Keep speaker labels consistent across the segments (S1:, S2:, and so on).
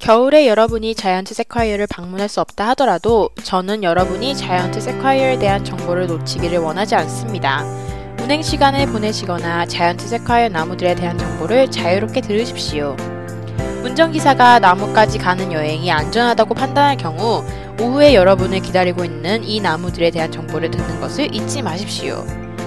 S1: 겨울에 여러분이 자이언트 세콰이어를 방문할 수 없다 하더라도 저는 여러분이 자이언트 세콰이어에 대한 정보를 놓치기를 원하지 않습니다. 운행 시간을 보내시거나 자이언트 세콰이어 나무들에 대한 정보를 자유롭게 들으십시오. 운전기사가 나무까지 가는 여행이 안전하다고 판단할 경우 오후에 여러분을 기다리고 있는 이 나무들에 대한 정보를 듣는 것을 잊지 마십시오.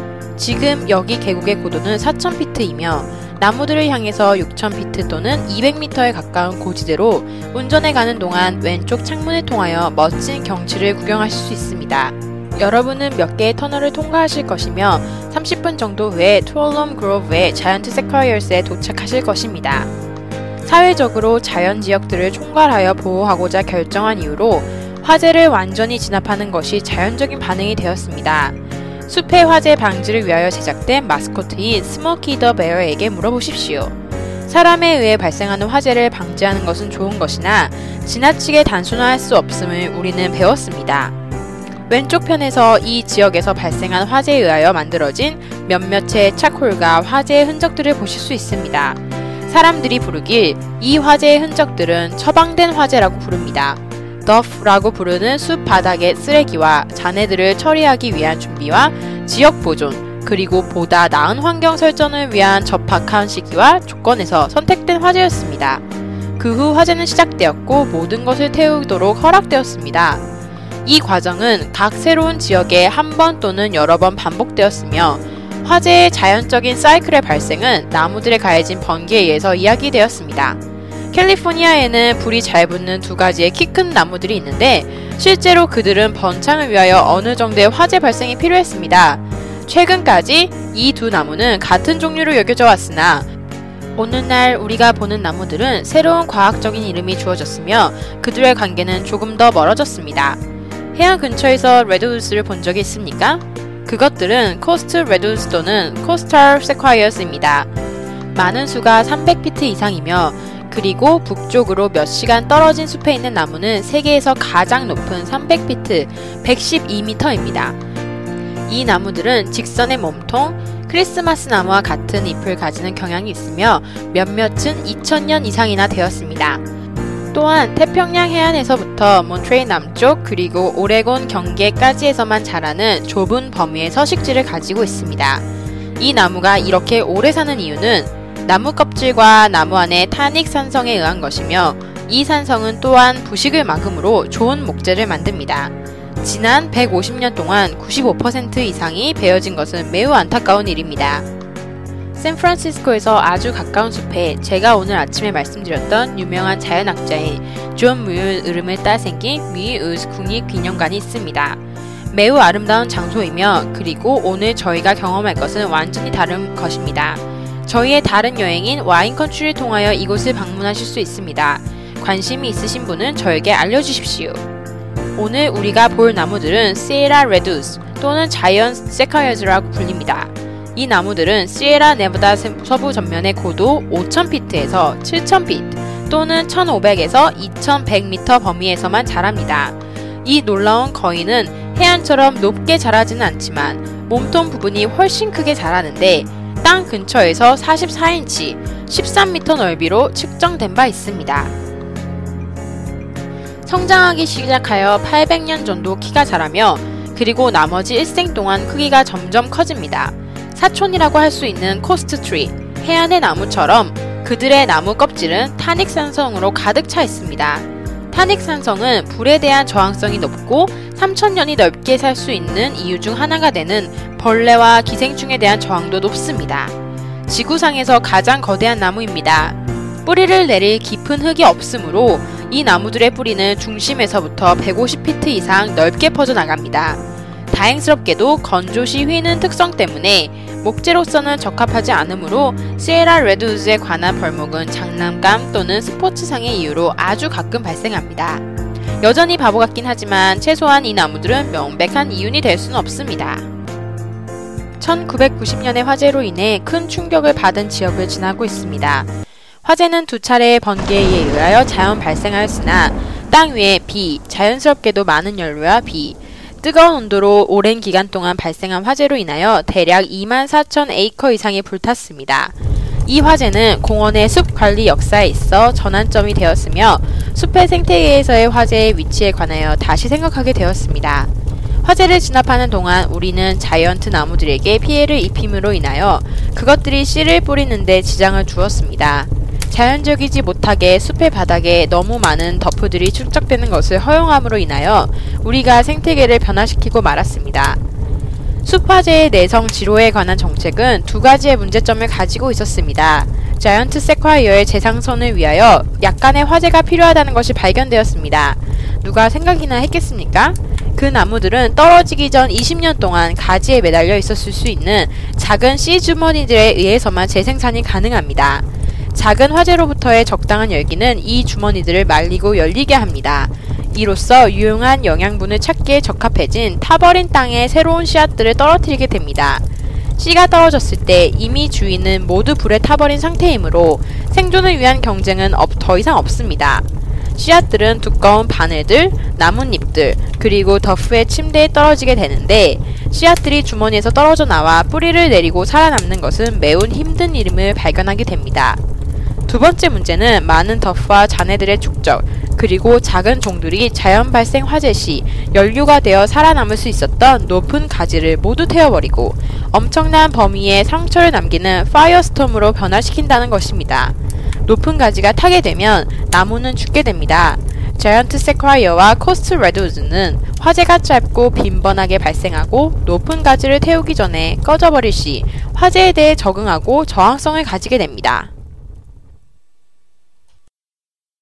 S1: 지금 여기 계곡의 고도는 4,000피트이며 나무들을 향해서 6,000피트 또는 200m에 가까운 고지대로 운전해 가는 동안 왼쪽 창문을 통하여 멋진 경치를 구경하실 수 있습니다. 여러분은 몇 개의 터널을 통과하실 것이며 30분 정도 후에 투얼럼 그로브의 자이언트 세콰이어스에 도착하실 것입니다. 사회적으로 자연 지역들을 총괄하여 보호하고자 결정한 이유로 화재를 완전히 진압하는 것이 자연적인 반응이 되었습니다. 숲의 화재 방지를 위하여 제작된 마스코트인 스모키 더 베어에게 물어보십시오. 사람에 의해 발생하는 화재를 방지하는 것은 좋은 것이나 지나치게 단순화할 수 없음을 우리는 배웠습니다. 왼쪽 편에서 이 지역에서 발생한 화재에 의하여 만들어진 몇몇의 차콜과 화재의 흔적들을 보실 수 있습니다. 사람들이 부르길 이 화재의 흔적들은 처방된 화재라고 부릅니다. 더프라고 부르는 숲 바닥의 쓰레기와 잔해들을 처리하기 위한 준비와 지역 보존, 그리고 보다 나은 환경 설정을 위한 적합한 시기와 조건에서 선택된 화재였습니다. 그 후 화재는 시작되었고 모든 것을 태우도록 허락되었습니다. 이 과정은 각 새로운 지역에 한 번 또는 여러 번 반복되었으며 화재의 자연적인 사이클의 발생은 나무들에 가해진 번개에 의해서 이야기되었습니다. 캘리포니아에는 불이 잘 붙는 두 가지의 키 큰 나무들이 있는데 실제로 그들은 번창을 위하여 어느 정도의 화재 발생이 필요했습니다. 최근까지 이 두 나무는 같은 종류로 여겨져 왔으나 오늘날 우리가 보는 나무들은 새로운 과학적인 이름이 주어졌으며 그들의 관계는 조금 더 멀어졌습니다. 해안 근처에서 레드우드를 본 적이 있습니까? 그것들은 코스트 레드우드 또는 코스탈 세콰이어스입니다. 많은 수가 300피트 이상이며 그리고 북쪽으로 몇 시간 떨어진 숲에 있는 나무는 세계에서 가장 높은 300피트, 112m입니다. 이 나무들은 직선의 몸통, 크리스마스 나무와 같은 잎을 가지는 경향이 있으며 몇몇은 2000년 이상이나 되었습니다. 또한 태평양 해안에서부터 몬트레일 남쪽 그리고 오레곤 경계까지에서만 자라는 좁은 범위의 서식지를 가지고 있습니다. 이 나무가 이렇게 오래 사는 이유는 나무 껍질과 나무 안의 타닉 산성에 의한 것이며 이 산성은 또한 부식을 막음으로 좋은 목재를 만듭니다. 지난 150년 동안 95% 이상이 베어진 것은 매우 안타까운 일입니다. 샌프란시스코에서 아주 가까운 숲에 제가 오늘 아침에 말씀드렸던 유명한 자연학자인 존 뮤의 이름을 따 생긴 뮤이우스 국립기념관이 있습니다. 매우 아름다운 장소이며 그리고 오늘 저희가 경험할 것은 완전히 다른 것입니다. 저희의 다른 여행인 와인컨트리를 통하여 이곳을 방문하실 수 있습니다. 관심이 있으신 분은 저에게 알려주십시오. 오늘 우리가 볼 나무들은 시에라 레두스 또는 자이언트 세콰이어즈라고 불립니다. 이 나무들은 시에라 네바다 서부 전면의 고도 5,000피트에서 7,000피트 또는 1,500에서 2,100m 범위에서만 자랍니다. 이 놀라운 거인은 해안처럼 높게 자라지는 않지만 몸통 부분이 훨씬 크게 자라는데 땅 근처에서 44인치, 13m 넓이로 측정된 바 있습니다. 성장하기 시작하여 800년 정도 키가 자라며 그리고 나머지 일생 동안 크기가 점점 커집니다. 사촌이라고 할 수 있는 코스트 트리, 해안의 나무처럼 그들의 나무 껍질은 타닉 산성으로 가득 차 있습니다. 타닉 산성은 불에 대한 저항성이 높고 3,000년이 넓게 살 수 있는 이유 중 하나가 되는 벌레와 기생충에 대한 저항도 높습니다. 지구상에서 가장 거대한 나무입니다. 뿌리를 내릴 깊은 흙이 없으므로 이 나무들의 뿌리는 중심에서부터 150피트 이상 넓게 퍼져나갑니다. 다행스럽게도 건조시 휘는 특성 때문에 목재로서는 적합하지 않으므로 시에라 레드우드에 관한 벌목은 장난감 또는 스포츠상의 이유로 아주 가끔 발생합니다. 여전히 바보 같긴 하지만 최소한 이 나무들은 명백한 이윤이 될 수는 없습니다. 1990년의 화재로 인해 큰 충격을 받은 지역을 지나고 있습니다. 화재는 두 차례의 번개에 의하여 자연 발생하였으나 땅 위에 비, 자연스럽게도 많은 연료와 비, 뜨거운 온도로 오랜 기간 동안 발생한 화재로 인하여 대략 24,000 에이커 이상이 불탔습니다. 이 화재는 공원의 숲 관리 역사에 있어 전환점이 되었으며 숲의 생태계에서의 화재의 위치에 관하여 다시 생각하게 되었습니다. 화재를 진압하는 동안 우리는 자이언트 나무들에게 피해를 입힘으로 인하여 그것들이 씨를 뿌리는 데 지장을 주었습니다. 자연적이지 못하게 숲의 바닥에 너무 많은 덤프들이 축적되는 것을 허용함으로 인하여 우리가 생태계를 변화시키고 말았습니다. 숲화재의 내성 지로에 관한 정책은 두 가지의 문제점을 가지고 있었습니다. 자이언트 세콰이어의 재상선을 위하여 약간의 화재가 필요하다는 것이 발견되었습니다. 누가 생각이나 했겠습니까? 그 나무들은 떨어지기 전 20년 동안 가지에 매달려 있었을 수 있는 작은 씨 주머니들에 의해서만 재생산이 가능합니다. 작은 화재로부터의 적당한 열기는 이 주머니들을 말리고 열리게 합니다. 이로써 유용한 영양분을 찾기에 적합해진 타버린 땅에 새로운 씨앗들을 떨어뜨리게 됩니다. 씨가 떨어졌을 때 이미 주인은 모두 불에 타버린 상태이므로 생존을 위한 경쟁은 더 이상 없습니다. 씨앗들은 두꺼운 바늘들, 나뭇잎들, 그리고 더프의 침대에 떨어지게 되는데 씨앗들이 주머니에서 떨어져 나와 뿌리를 내리고 살아남는 것은 매우 힘든 일임을 발견하게 됩니다. 두 번째 문제는 많은 덤프와 잔해들의 축적, 그리고 작은 종들이 자연 발생 화재 시 연료가 되어 살아남을 수 있었던 높은 가지를 모두 태워버리고 엄청난 범위의 상처를 남기는 파이어스톰으로 변화시킨다는 것입니다. 높은 가지가 타게 되면 나무는 죽게 됩니다. 자이언트 세콰이어와 코스트 레드우드는 화재가 짧고 빈번하게 발생하고 높은 가지를 태우기 전에 꺼져버릴 시 화재에 대해 적응하고 저항성을 가지게 됩니다.